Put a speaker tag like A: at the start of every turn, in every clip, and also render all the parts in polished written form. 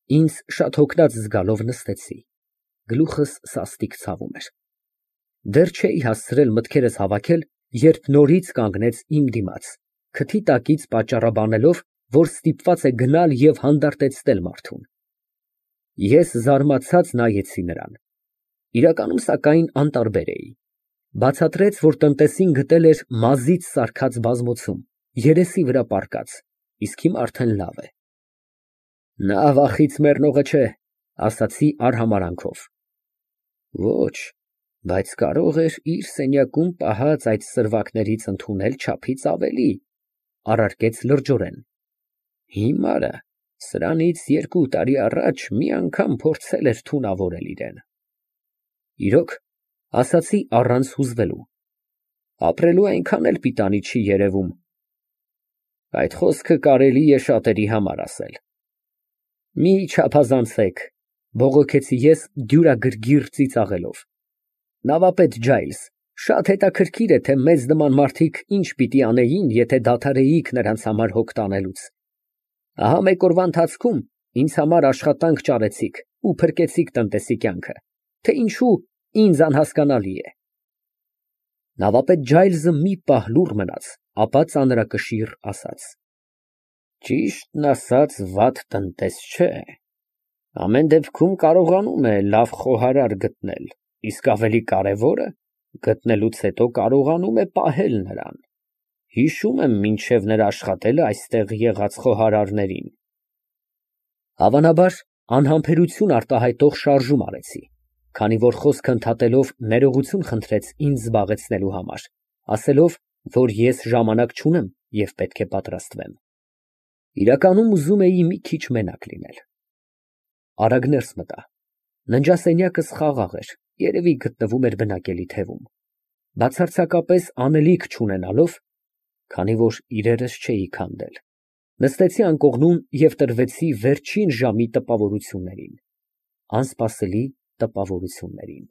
A: Ինձ շատ հոգնած զգալով նստեցի, գլուխս սաստիկ ցավում էր։ Դեռ չէի հասցրել մտքերս հավաքել, երբ նորից կանգնեց իմ դիմաց, քթի տակից պատճառաբանելով, որ ստիպված է գնալ և հանդարտեցնել մարդուն։ Ես զարմացած նայեցի նրան։ Իրականում, սակայն, անտարբեր էի։ Բացատրեց, որ տնտեսին գտել էր մազից սարքած բազմոցում, երեսի վրա պառկած, իսկ հիմա արդեն լավ է։ Նա վախից մեռնողը չէ, ասացի արհամարհանքով։ Ոչ, բայց կարող էր իր սենյակում պահած այդ սրվակներից ընդունել չափից ավելի, առարկեց լրջորեն։ Հիմարը սրանից 2 տարի առաջ մի անգամ փորձել էր թունավորել իրեն։ Իրոք, ասացի առանց հուզվելու։ Ապրելու այնքան էլ պիտանի չի երևում։ Այդ խոսքը կարելի է շատերի համար ասել։ Մի չափազանցեք, բողոքեցի ես դյուրագրգիռ ծիծաղելով։ Նավապետ Ջայլզ, շատ հետաքրքիր է, թե մեզ նման մարդիկ ինչ պիտի անեին, եթե դադարեիք նրանց համար հոգ տանելուց։ Ահա մեկ օրվա ընթացքում ինձ համար աշխատանք ճարեցիք ու փրկեցիք տնտեսի կյանքը, թե ինչու ինձ անհասկանալի է։ Նավապետ Ջայլզը մի պահ լուռ մնաց, ապա ծանրակշիռ ասաց. Ճիշտն ասած, վատ տնտես չէ։ Ամեն դեպքում կարողանում է լավ խոհարար գտնել, իսկ ավելի կարևորը, գտնելուց հետո կարողանում է պահել նրան։ Հիշում եմ մինչև նրա աշխատելը այստեղ եղած խոհարարներին։ Հավանաբար, անհամբերություն արտահայտող շարժում արեցի, քանի որ խոսքը ընդհատելով ներողություն խնդրեց ինձ զբաղեցնելու համար, ասելով, որ ես ժամանակ չունեմ և պետք է պատրաստվեմ։ Իրականում ուզում էի մի քիչ մենակ լինել։ Արագ ներս մտա։ Ննջասենյակս խաղաղ էր, երևի գտնվում էր բնակելի թևում։ Բացարձակապես անելիք չունենալով, քանի որ իրերս չէի քանդել, նստեցի անկողնում և տրվեցի վերջին ժամի տպավորություններին, անսպասելի տպավորություններին։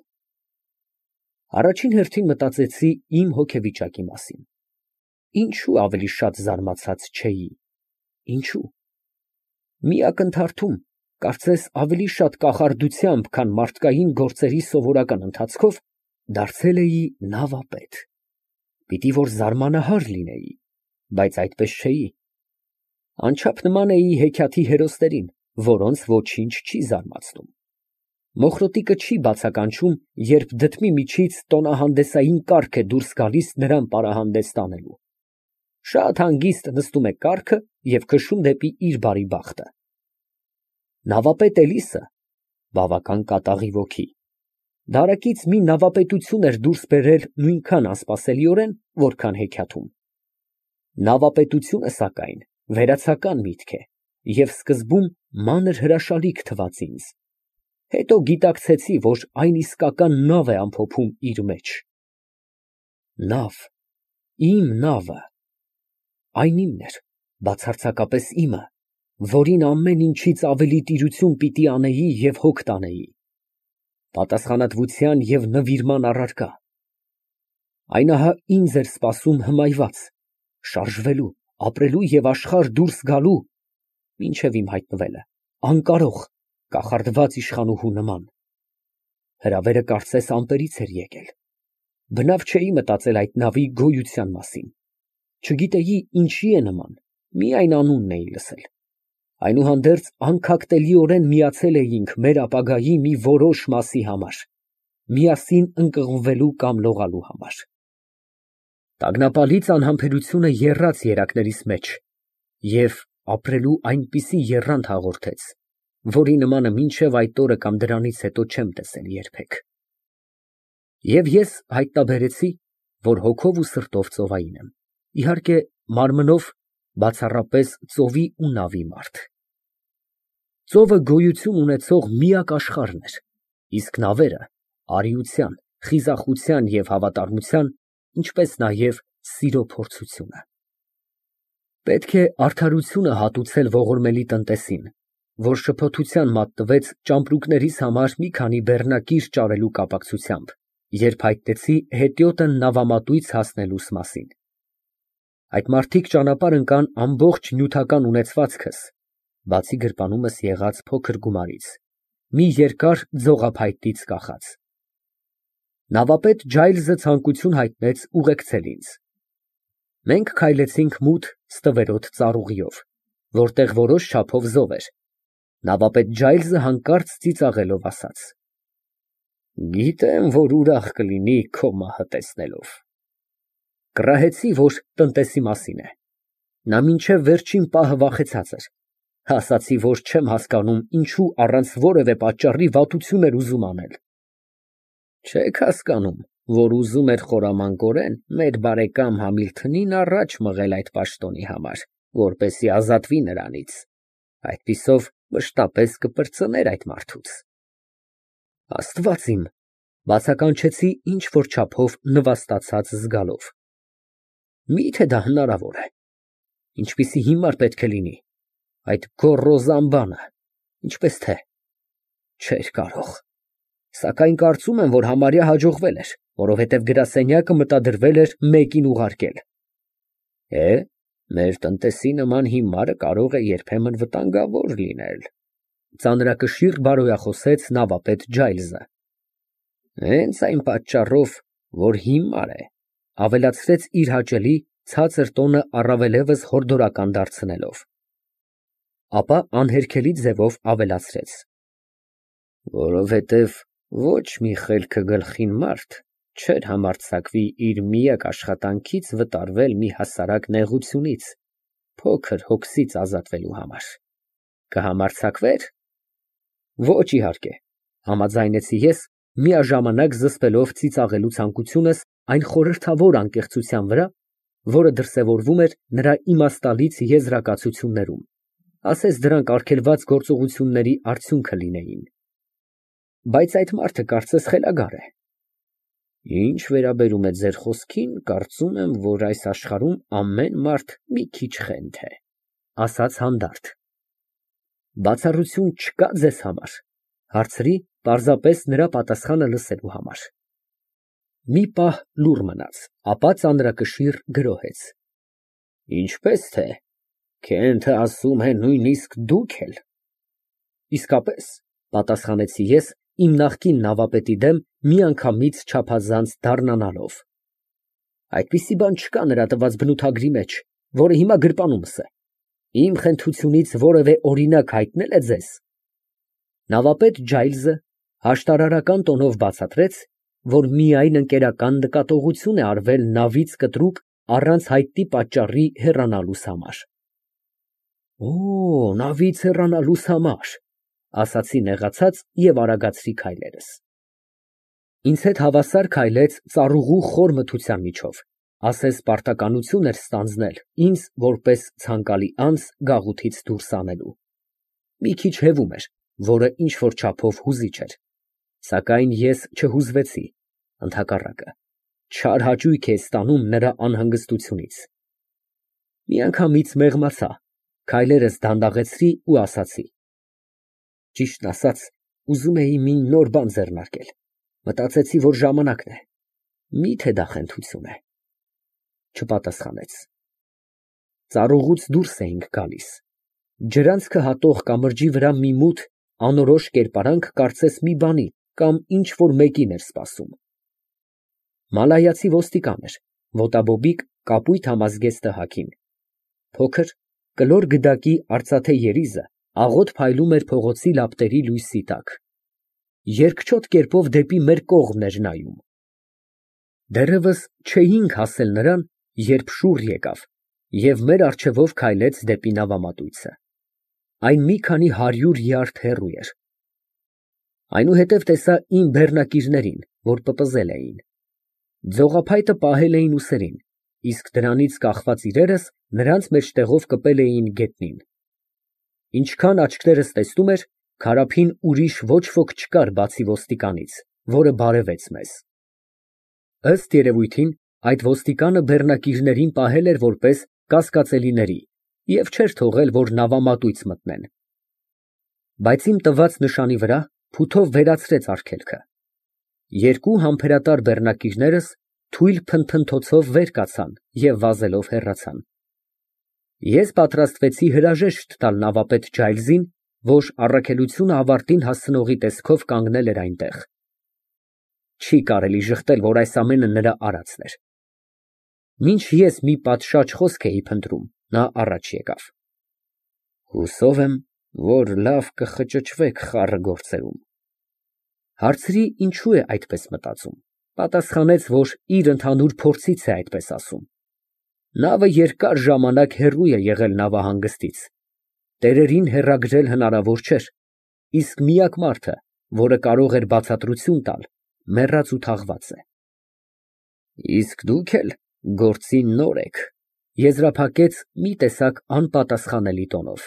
A: Առաջին հերթին մտածեցի իմ հոգեվիճակի մասին։ Ինչու ավելի շատ զարմացած չէի։ Ինչու։ Մի ակնթարթում, կարծես ավելի շատ կախարդությամբ, քան մարդկային գործերի սովորական ընթացքով, դարձել էի նավապետ։ Պիտի որ զարմանահար լինեի, բայց այդպես չէի։ Անչափ նման էի հեքիաթի հերոսներին, որոնց ոչինչ չի զարմացնում։ Մոխրոտիկը չի բացականչում, երբ դդմի միջից տոնահանդեսային կառք է դուրս գալիս նրան պարահանդես տանելու։ Շատ հանգիստ նստում է կառքը և քշում դեպի իր բարի բախտը։ Նավապետ Էլիսը բավական կատաղի ոգի։ Դարակից մի նավապետություն էր դուրս բերել նույնքան անսպասելիորեն, որքան հեքիաթում։ Նավապետությունը, սակայն, վերացական միտք է և սկզբում մանր հրաշալիք թվաց ինձ։ Հետո գիտակցեցի, որ այն իսկական նավ է ամփոփում իր մեջ։ Նավ, իմ նավը, այն իմն էր, բացարձակապես իմը, որին ամեն ինչից ավելի տիրություն պիտի անեի և հոգ տանեի, պատասխանատվության և նվիրման առարկա։ Այն ահա ինձ էր սպասում հմայված, շարժվելու, ապրելու և աշխարհ դուրս գալու, մինչև իմ հայտնվելը, անկարող, կախարդված իշխանուհու նման։ Հրավերը կարծես ամպերից էր եկել։ Բնավ չէի մտածել այդ նավի գոյության մասին։ Չգիտեի ինչի է նման, միայն անունն էի լսել։ Այնուհանդերձ անքակտելիորեն միացել էինք մեր ապագայի մի որոշ մասի համար, միասին ընկղմվելու կամ լողալու համար։ Տագնապալից անհամբերությունը եռաց երակներիս մեջ և ապրելու այնպիսի եռանդ հաղորդեց, որի նմանը մինչև այդ օրը կամ դրանից հետո չեմ տեսել երբեք։ Եվ ես հայտնաբերեցի, որ հոգով ու սրտով ծովային եմ, իհարկե, մարմնով բացառապես ծովի ու նավի մարդ։ Ծովը գոյություն ունեցող միակ աշխարհն էր, իսկ նավերը արիության, խիզախության և հավատարմության, ինչպես նաև սիրո փորձությունը։ Պետք է արդարությունը հատուցել ողորմելի տնտեսին, որ շփոթության մատնվեց ճամպրուկներիս համար մի քանի բեռնակիր ճարելու կապակցությամբ, երբ հայտնեցի հետիոտը նավամատույց հասնելուս մասին։ Այդ մարդիկ ճանապարհ ընկան ամբողջ նյութական ունեցվածքս, բացի գրպանումս եղած փոքր գումարից, մի երկար ձողափայտից կախած։ Նավապետ Ջայլզը ցանկություն հայտնեց ուղեկցել ինձ։ Մենք քայլեցինք մութ ստվերոտ ծառուղիով, որտեղ որոշ չափով զով էր։ Նավապետ Ջայլզը հանկարծ ծիծաղելով ասաց. Գիտեմ, որ ուրախ կլինի քո մահը տեսնելով։ Կռահեցի, որ տնտեսի մասին է։ Նա մինչև վերջին պահը վախեցած էր։ Ասացի, որ չեմ հասկանում, ինչու առանց որևէ պատճառի վատություն էր ուզում անել։ Չեք հասկանում, որ ուզում էր խորամանկորեն մեր բարեկամ Համիլթոնին առաջ մղել այդ պաշտոնի համար, որպեսզի ազատվի նրանից։ Այդպիսով մշտապես կպրծներ այդ մարդուց։ Աստված իմ, բացականչեցի ինչ-որ չափով նվաստացած զգալով։ Միթե դա հնարավոր է։ Ինչպիսի հիմար պետք է լինի այդ գոռոզ անբանը, ինչպես թե։ Չէր կարող։ Սակայն կարծում եմ, որ համարյա հաջողվել էր, որովհետև գրասենյակը մտադրվել էր մեկին ուղարկել։ Մեր տնտեսի նման հիմարը կարող է երբեմն վտանգավոր լինել, ծանրակշիռ բարոյախոսեց նավապետ Ջայլզը։ Հենց այն պատճառով, որ հիմար է, ավելացրեց իր հաճելի ցածր տոնը առավելևս հորդորական դարձնելով։ Ապա անհերքելի ձևով ավելացրեց. Որովհետև ոչ մի խելքը գլխին մարդ չէր համարձակվի իր միակ աշխատանքից վտարվել մի հասարակ նեղությունից, փոքր հոգսից ազատվելու համար։ Կհամարձակվե՞ր։ Ոչ, իհարկե, համաձայնեցի ես, միաժամանակ զսպելով ծիծաղելու ցանկությունս այն խորհրդավոր անկեղծության վրա, որը դրսևորվում էր նրա իմաստալից եզրակացություններում, ասես դրանք արգելված գործողությունների արդյունքը լինեին։ Բայց այդ մարդը կարծես խելագար է։ Ինչ վերաբերում է ձեր խոսքին, կարծում եմ, որ այս աշխարհում ամեն մարդ մի քիչ խենթ է, ասաց հանդարտ։ Բացառություն չկա ձեզ համար, հարցրի պարզապես նրա պատասխանը լսելու համար։ Մի պահ լուռ մնաց, ապա ծանրակշիռ գրոհեց. Ինչպես թե, Քենթը ասում է նույնիսկ դուք էլ։ Իսկապես, պատասխանեցի ես, իմ նախկին նավապետի դեմ միանգամից չափազանց դառնանալով։ Այդպիսի բան չկա նրա տված բնութագրի մեջ, որը հիմա գրպանումս է։ Իմ խենթությունից որևէ օրինակ հայտնել է ձեզ։ Նավապետ Ջայլզը հաշտարարական տոնով բացատրեց, որ միայն ընկերական նկատողություն է արվել նավից կտրուկ առանց հայտնի պատճառի հեռանալուս համար։ Նավից հեռանալուս համար, ասացի նեղացած և արագացրի քայլերս։ Ինձ հետ հավասար քայլեց ծառուղու խոր մթության միջով, ասես պարտականություն էր ստանձնել ինձ որպես ցանկալի անձ գաղութից դուրս անելու։ Մի քիչ հևում էր, որը ինչ֊որ չափով հուզիչ էր, սակայն ես չհուզվեցի, ընդհակառակը, չար հաճույք է ստանում նրա անհանգստությունից։ Միանգամից մեղմացա, քայլերս դանդաղեցրի ու ասացի. Ճիշտն ասած, ուզում էի մի նոր բան ձեռնարկել, մտածեցի, որ ժամանակն է, միթե դա խենթություն է։ Չպատասխանեց։ Ծառուղուց դուրս էինք գալիս։ Ջրանցքը հատող կամրջի վրա մի մութ, անորոշ կերպարանք կարծես մի բանի կամ ինչ֊որ մեկին էր սպասում։ Մալայացի ոստիկան էր, ոտաբոբիկ, կապույտ համազգեստը հագին։ Փոքր, կլոր գդակի արծաթե երիզը աղոտ փայլում էր փողոցի լապտերի լույսի տակ։ Երկչոտ կերպով դեպի մեր կողմն էր նայում։ Դեռևս չէինք հասել նրան, երբ շուռ եկավ և մեր առջևով քայլեց դեպի նավամատույցը։ Այն մի քանի 100 յարդ հեռու էր։ Այնուհետև տեսա իմ բեռնակիրներին, որ պպզել էին։ Ձողափայտը պահել էին ուսերին, իսկ դրանից կախված իրերս նրանց մեջտեղով կպել էին գետնին։ Ինչքան աչքերս տեսնում էր, քարափին ուրիշ ոչ ոք չկար բացի ոստիկանից, որը բարևեց մեզ։ Ըստ երևույթին, այդ ոստիկանը բեռնակիրներին պահել էր որպես կասկածելիների և չէր թողել, որ նավամատույց մտնեն։ Բայց իմ տված նշանի վրա փութով վերացրեց արգելքը։ Երկու համբերատար բեռնակիրներս թույլ փնթփնթոցով վեր կացան և վազելով հեռացան։ Ես պատրաստվեցի հրաժեշտ տալ նավապետ Ջայլզին, որ առաքելությունը ավարտին հասցնողի տեսքով կանգնել էր այնտեղ։ Չի կարելի ժխտել, որ այս ամենը նրա արածն էր։ Մինչ ես մի պատշաճ խոսք էի փնտրում, նա առաջ եկավ։ Հուսով եմ, որ լավ կխճճվեք խառը գործերում։ Հարցրի, ինչու է այդպես մտածում, պատասխանեց, որ իր ընդհանուր փորձից է այդպես ասում։ Նավը երկար ժամանակ հեռու է եղել նավահանգստից, տերերին հեռագրել հնարավոր չէր, իսկ միակ մարդը, որը կարող էր բացատրություն տալ, մեռած ու թաղված է։ Իսկ դուք էլ գործին նոր եք, եզրափակեց մի տեսակ անպատասխանելի տոնով։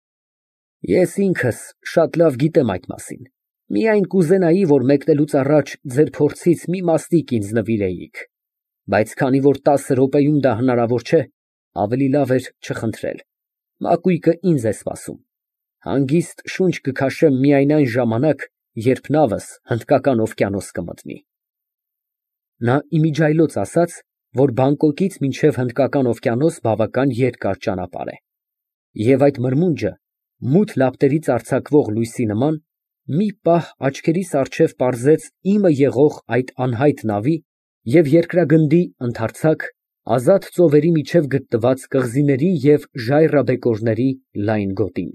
A: Ես ինքս շատ լավ գիտեմ այդ մասին, միայն կուզենայի, որ մեկնելուց առաջ ձեր փորձից մի մասնիկ ինձ նվիրեիք, բայց քանի որ 10 րոպեում դա հնարավոր չէ, ավելի լավ էր չխնդրել, մակույկը ինձ է սպասում, հանգիստ շունչ կքաշեմ միայն այն ժամանակ, երբ նավս Հնդկական օվկիանոս կմտնի։ Նա իմիջիայլոց ասաց, որ Բանգկոկից մինչև Հնդկական օվկիանոս բավական երկար ճանապարհ է, և այդ մրմունջը, մութ լապտերից արձակվող լույսի նման, մի պահ աչքերիս առջև պարզեց իմը եղող այդ անհայտ նավի և երկրագնդի ընդարձակ, ազատ ծովերի միջև գտնված կղզիների և ժայռաբեկորների լայն գոտին։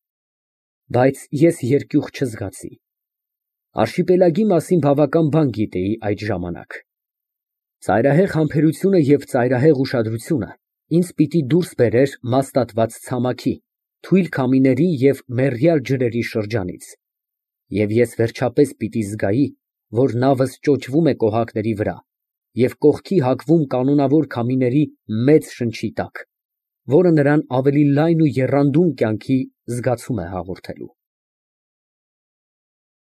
A: Բայց ես երկյուղ չզգացի։ Արշիպելագի մասին բավական բան գիտեի այդ ժամանակ։ Ծայրահեղ համբերությունը և ծայրահեղ ուշադրությունը ինձ պիտի դուրս բերեր մաստատված ցամաքի, թույլ քամիների և մեռյալ ջրերի շրջանից, և ես վերջապես պիտի զգայի, որ նավս ճոճվում է կոհակների վրա և կողքի հակվում կանոնավոր քամիների մեծ շնչի տակ, որը նրան ավելի լայն ու եռանդուն կյանքի զգացում է հաղորդելու։